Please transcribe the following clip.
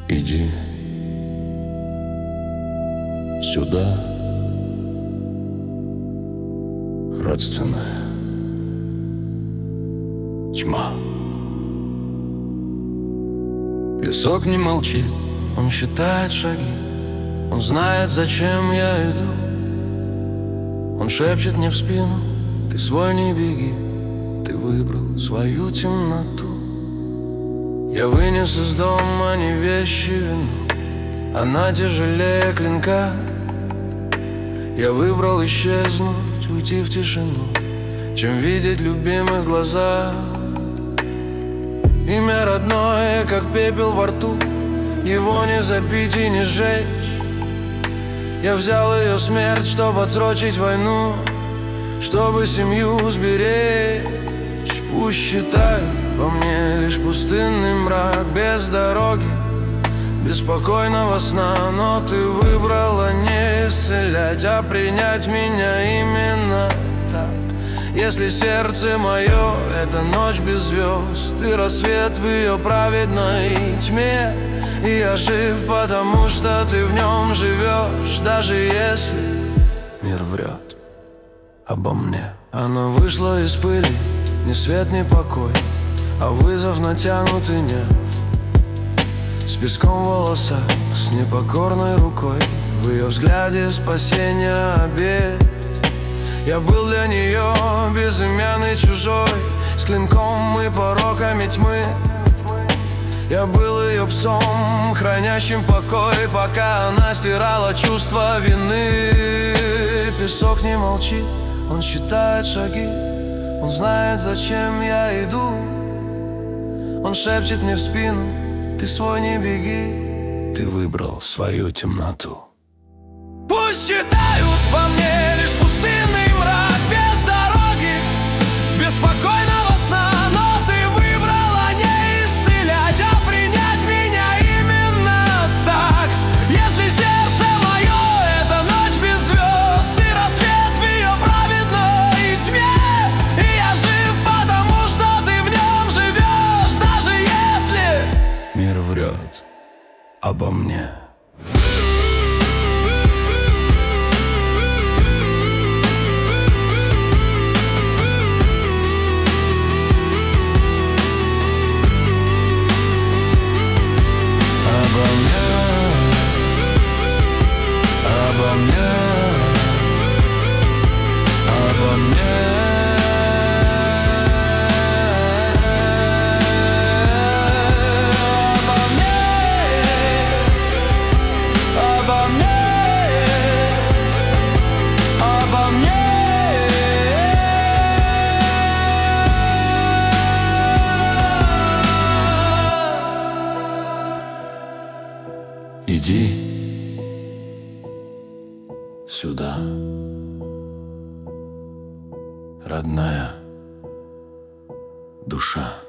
Иди сюда, родственная тьма. Песок не молчит, он считает шаги, он знает, зачем я иду. Он шепчет мне в спину: ты свой не беги, ты выбрал свою темноту. Я вынес из дома не вещи, вину, она тяжелее клинка. Я выбрал исчезнуть, уйти в тишину, чем видеть любимых глаза. Имя родное, как пепел во рту, его не запить и не сжечь. Я взял ее смерть, чтобы отсрочить войну, чтобы семью сберечь. Пусть считают по мне лишь пустынный мрак, без дороги, беспокойного сна. Но ты выбрала не исцелять, а принять меня именно так. Если сердце мое — это ночь без звезд, ты рассвет в ее праведной тьме. И я жив, потому что ты в нем живешь, даже если мир врет обо мне. Она вышла из пыли, ни свет, ни покой, а вызов натянутый нет. С песком в волосах, с непокорной рукой, в ее взгляде спасения обет. Я был для нее безымянный чужой, с клинком и пороками тьмы. Я был ее псом, хранящим покой, пока она стирала чувство вины. Песок не молчит, он считает шаги, он знает, зачем я иду. Он шепчет мне в спину: ты свой не беги, ты выбрал свою темноту. Пусть считают во мне лишь пустынный мрак, без дороги, беспокойного сна. Но ты выбрала не исцелять, а принять меня именно так. Если сердце мое — это ночь без звезд, ты рассвет в ее праведной тьме. И я жив, потому что ты в нем живешь, даже если мир врет обо мне. Обо мне, обо мне, обо мне, обо мне. Иди сюда, родная душа.